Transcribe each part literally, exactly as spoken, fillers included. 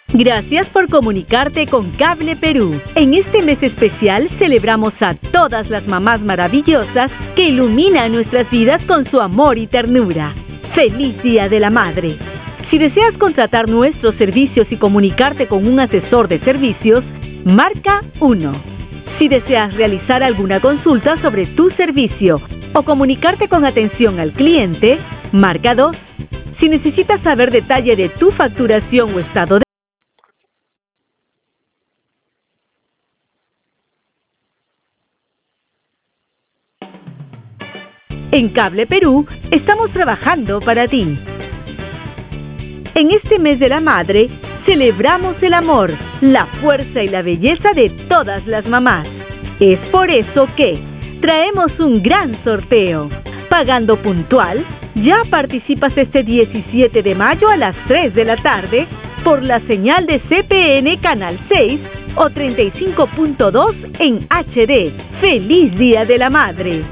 Gracias por comunicarte con Cable Perú. En este mes especial celebramos a todas las mamás maravillosas que iluminan nuestras vidas con su amor y ternura. ¡Feliz Día de la Madre! Si deseas contratar nuestros servicios y comunicarte con un asesor de servicios, marca uno. Si deseas realizar alguna consulta sobre tu servicio o comunicarte con atención al cliente, marca dos. Si necesitas saber detalle de tu facturación o estado de En Cable Perú, estamos trabajando para ti. En este mes de la madre, celebramos el amor, la fuerza y la belleza de todas las mamás. Es por eso que traemos un gran sorteo. Pagando puntual, ya participas este diecisiete de mayo a las tres de la tarde por la señal de C P N Canal seis o treinta y cinco punto dos en H D. ¡Feliz Día de la Madre!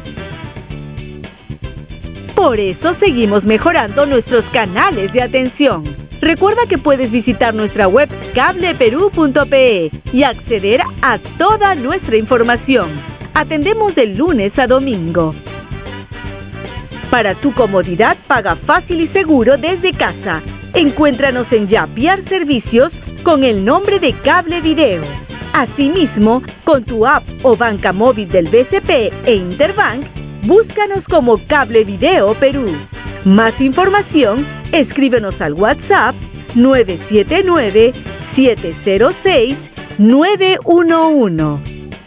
Por eso seguimos mejorando nuestros canales de atención. Recuerda que puedes visitar nuestra web cable perú punto pe y acceder a toda nuestra información. Atendemos de lunes a domingo. Para tu comodidad, paga fácil y seguro desde casa. Encuéntranos en Yapiar Servicios con el nombre de Cable Video. Asimismo, con tu app o banca móvil del B C P e Interbank, búscanos como Cable Video Perú. Más información, escríbenos al WhatsApp nueve siete nueve, siete cero seis, nueve uno uno.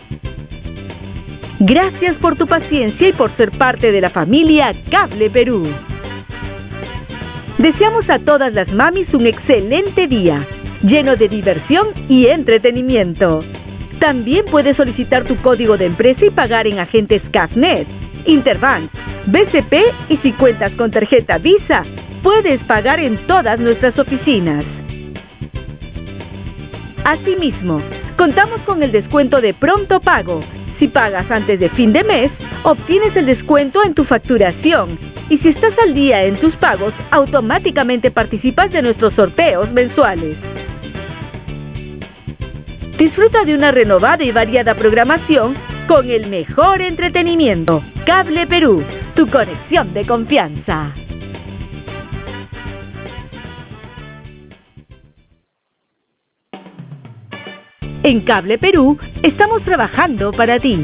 Gracias por tu paciencia y por ser parte de la familia Cable Perú. Deseamos a todas las mamis un excelente día, lleno de diversión y entretenimiento. También puedes solicitar tu código de empresa y pagar en agentes Cafnet, Interbank, B C P y si cuentas con tarjeta Visa, puedes pagar en todas nuestras oficinas. Asimismo, contamos con el descuento de pronto pago. Si pagas antes de fin de mes, obtienes el descuento en tu facturación. Y si estás al día en tus pagos, automáticamente participas de nuestros sorteos mensuales. Disfruta de una renovada y variada programación con el mejor entretenimiento. Cable Perú, tu conexión de confianza. En Cable Perú, estamos trabajando para ti.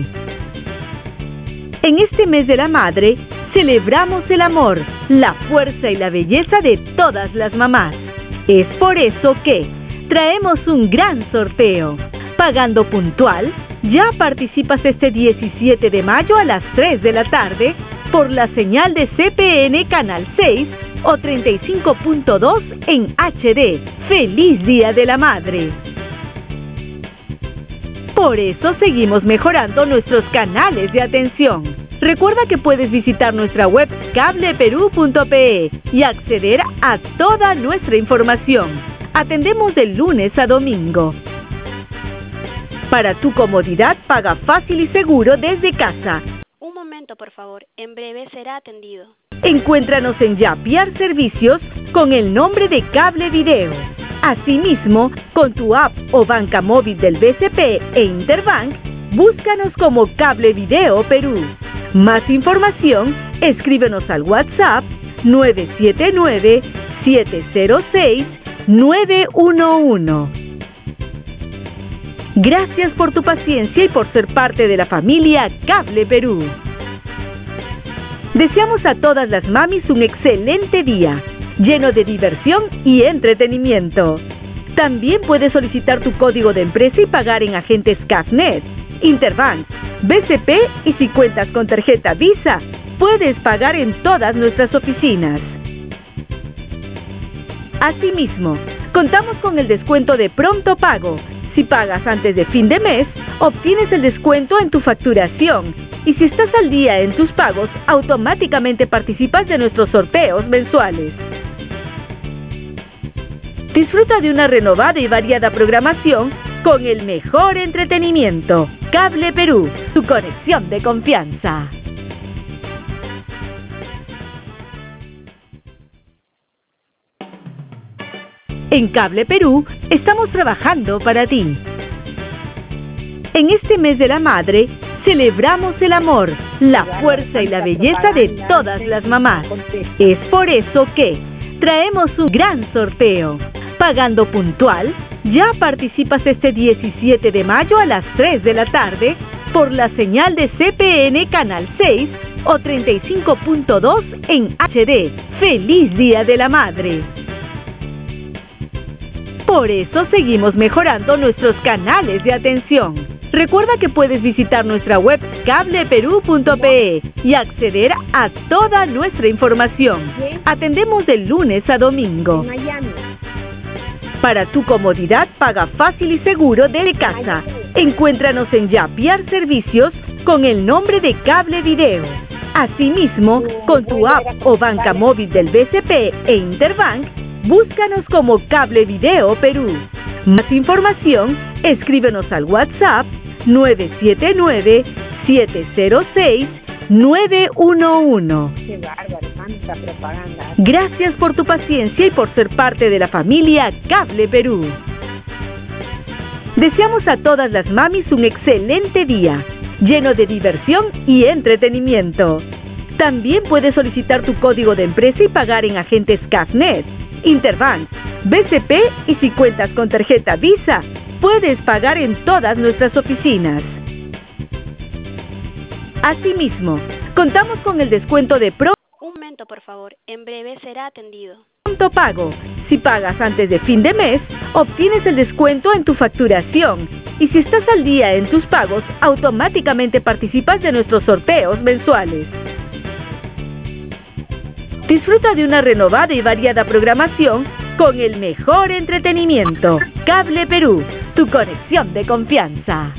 En este mes de la madre, celebramos el amor, la fuerza y la belleza de todas las mamás. Es por eso que traemos un gran sorteo. Pagando puntual, ya participas este diecisiete de mayo a las tres de la tarde por la señal de C P N Canal seis o treinta y cinco punto dos en H D. ¡Feliz Día de la Madre! Por eso seguimos mejorando nuestros canales de atención. Recuerda que puedes visitar nuestra web cable perú punto pe y acceder a toda nuestra información. Atendemos de lunes a domingo. Para tu comodidad, paga fácil y seguro desde casa. Un momento, por favor. En breve será atendido. Encuéntranos en Yapiar Servicios con el nombre de Cable Video. Asimismo, con tu app o banca móvil del B C P e Interbank, búscanos como Cable Video Perú. Más información, escríbenos al WhatsApp nueve siete nueve, siete cero seis, nueve uno uno. Gracias por tu paciencia y por ser parte de la familia Cable Perú. Deseamos a todas las mamis un excelente día, lleno de diversión y entretenimiento. También puedes solicitar tu código de empresa y pagar en agentes Cafnet, Interbank, B C P y si cuentas con tarjeta Visa, puedes pagar en todas nuestras oficinas. Asimismo, contamos con el descuento de pronto pago. Si pagas antes de fin de mes, obtienes el descuento en tu facturación. Y si estás al día en tus pagos, automáticamente participas de nuestros sorteos mensuales. Disfruta de una renovada y variada programación con el mejor entretenimiento. Cable Perú, tu conexión de confianza. En Cable Perú estamos trabajando para ti. En este mes de la madre, celebramos el amor, la fuerza y la belleza de todas las mamás. Es por eso que traemos un gran sorteo. Pagando puntual, ya participas este diecisiete de mayo a las tres de la tarde por la señal de C P N Canal seis o treinta y cinco punto dos en H D. ¡Feliz Día de la Madre! Por eso seguimos mejorando nuestros canales de atención. Recuerda que puedes visitar nuestra web cable perú punto pe y acceder a toda nuestra información. Atendemos de lunes a domingo. Para tu comodidad, paga fácil y seguro desde casa. Encuéntranos en Yapiar Servicios con el nombre de Cable Video. Asimismo, con tu app o banca móvil del B C P e Interbank, búscanos como Cable Video Perú. Más información, escríbenos al WhatsApp nueve siete nueve, siete cero seis, nueve uno uno. Qué bárbaro, tanta propaganda. Gracias por tu paciencia y por ser parte de la familia Cable Perú. Deseamos a todas las mamis un excelente día, lleno de diversión y entretenimiento. También puedes solicitar tu código de empresa y pagar en agentes CAFNet, Interbank, B C P y si cuentas con tarjeta Visa, puedes pagar en todas nuestras oficinas. Asimismo, contamos con el descuento de Pro Un momento, por favor. En breve será atendido. Pronto Pago. Si pagas antes de fin de mes, obtienes el descuento en tu facturación. Y si estás al día en tus pagos, automáticamente participas de nuestros sorteos mensuales. Disfruta de una renovada y variada programación con el mejor entretenimiento. Cable Perú, tu conexión de confianza.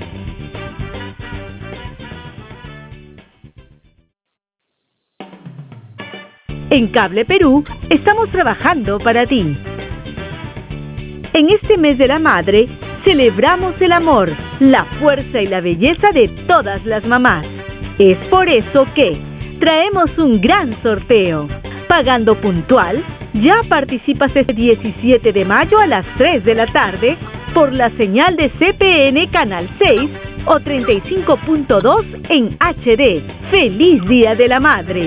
En Cable Perú estamos trabajando para ti. En este mes de la madre, celebramos el amor, la fuerza y la belleza de todas las mamás. Es por eso que traemos un gran sorteo. Pagando puntual, ya participas este diecisiete de mayo a las tres de la tarde por la señal de C P N Canal seis o treinta y cinco punto dos en H D. ¡Feliz Día de la Madre!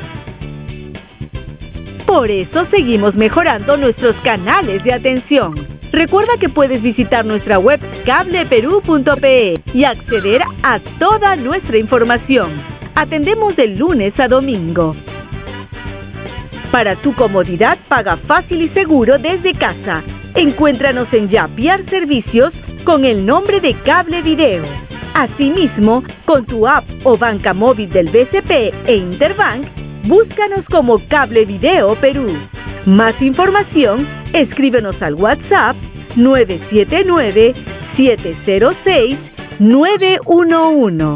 Por eso seguimos mejorando nuestros canales de atención. Recuerda que puedes visitar nuestra web cable perú punto pe y acceder a toda nuestra información. Atendemos de lunes a domingo. Para tu comodidad, paga fácil y seguro desde casa. Encuéntranos en Yapiar Servicios con el nombre de Cable Video. Asimismo, con tu app o banca móvil del B C P e Interbank, búscanos como Cable Video Perú. Más información, escríbenos al WhatsApp nueve siete nueve, siete cero seis, nueve uno uno.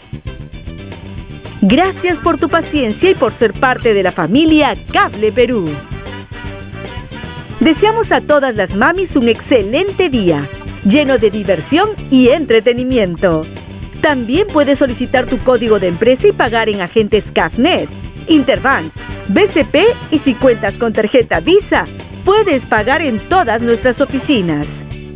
Gracias por tu paciencia y por ser parte de la familia Cable Perú. Deseamos a todas las mamis un excelente día, lleno de diversión y entretenimiento. También puedes solicitar tu código de empresa y pagar en agentes CAFNet, Interbank, B C P y si cuentas con tarjeta Visa, puedes pagar en todas nuestras oficinas.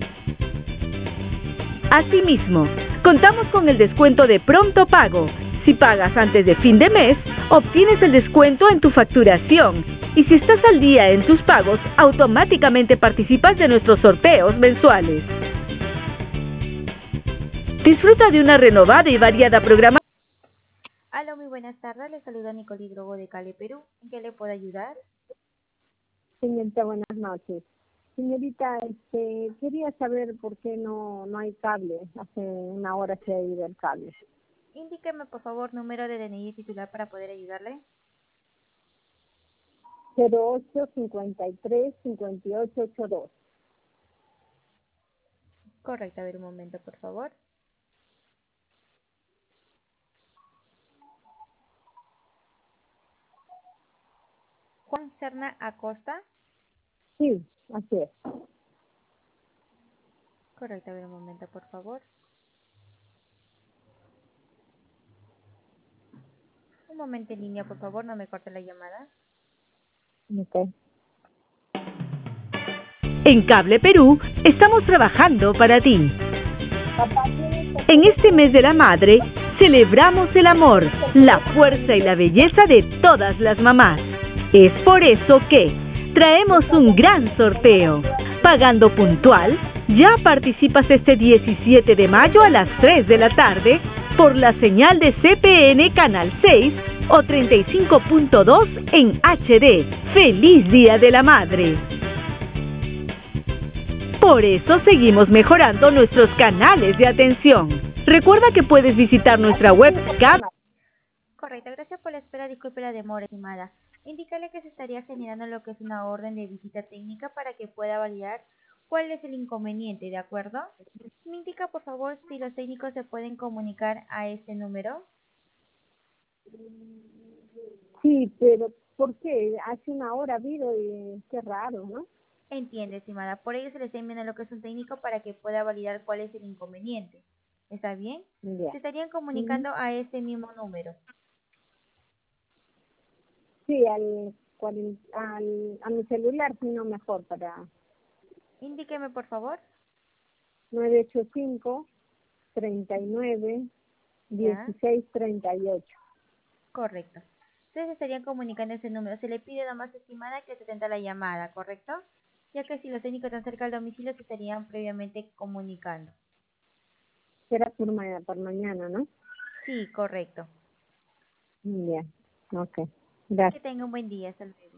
Asimismo, contamos con el descuento de Pronto Pago. Si pagas antes de fin de mes, obtienes el descuento en tu facturación. Y si estás al día en tus pagos, automáticamente participas de nuestros sorteos mensuales. Disfruta de una renovada y variada programación. Hola, muy buenas tardes. Les saluda Nicole Hidrogo de Cable Perú. ¿En qué le puedo ayudar? Señorita, buenas noches. Señorita, este, quería saber por qué no, no hay cable. Hace una hora se ha ido el cable. Indíqueme, por favor, número de D N I titular para poder ayudarle. cero ocho, cincuenta y tres, cincuenta y ocho, ochenta y dos. Correcto, a ver un momento, por favor. Juan Serna Acosta. Sí, así es. Correcto, a ver un momento, por favor. Un momento en línea, por favor, no me corte la llamada. Okay. En Cable Perú estamos trabajando para ti. Papá, ¿tienes que- En este mes de la madre, celebramos el amor, la fuerza y la belleza de todas las mamás. Es por eso que traemos un gran sorteo. Pagando puntual, ya participas este diecisiete de mayo a las tres de la tarde por la señal de C P N Canal seis o treinta y cinco punto dos en H D. ¡Feliz Día de la Madre! Por eso seguimos mejorando nuestros canales de atención. Recuerda que puedes visitar nuestra web Cable. Correcto, gracias por la espera, disculpe la demora, estimada. Indícale que se estaría generando lo que es una orden de visita técnica para que pueda validar cuál es el inconveniente, ¿de acuerdo? Me indica, por favor, si los técnicos se pueden comunicar a este número. Sí, pero ¿por qué? Hace una hora vino y qué raro, ¿no? Entiende, estimada, por ello se le está enviando lo que es un técnico para que pueda validar cuál es el inconveniente. ¿Está bien? Ya. Se estarían comunicando a este mismo número. Sí, al, cuaren- al, a mi celular, sino mejor para Indíqueme, por favor. nueve ocho cinco, treinta y nueve, Ya. dieciséis treinta y ocho. Correcto. Ustedes se estarían comunicando a ese número. Se le pide a más estimada que se atenda a la llamada, ¿correcto? Ya que si los técnicos están cerca del domicilio se estarían previamente comunicando. Será por, ma- por mañana, ¿no? Sí, correcto. Ya, ok. Que Gracias. tenga un buen día. Hasta luego.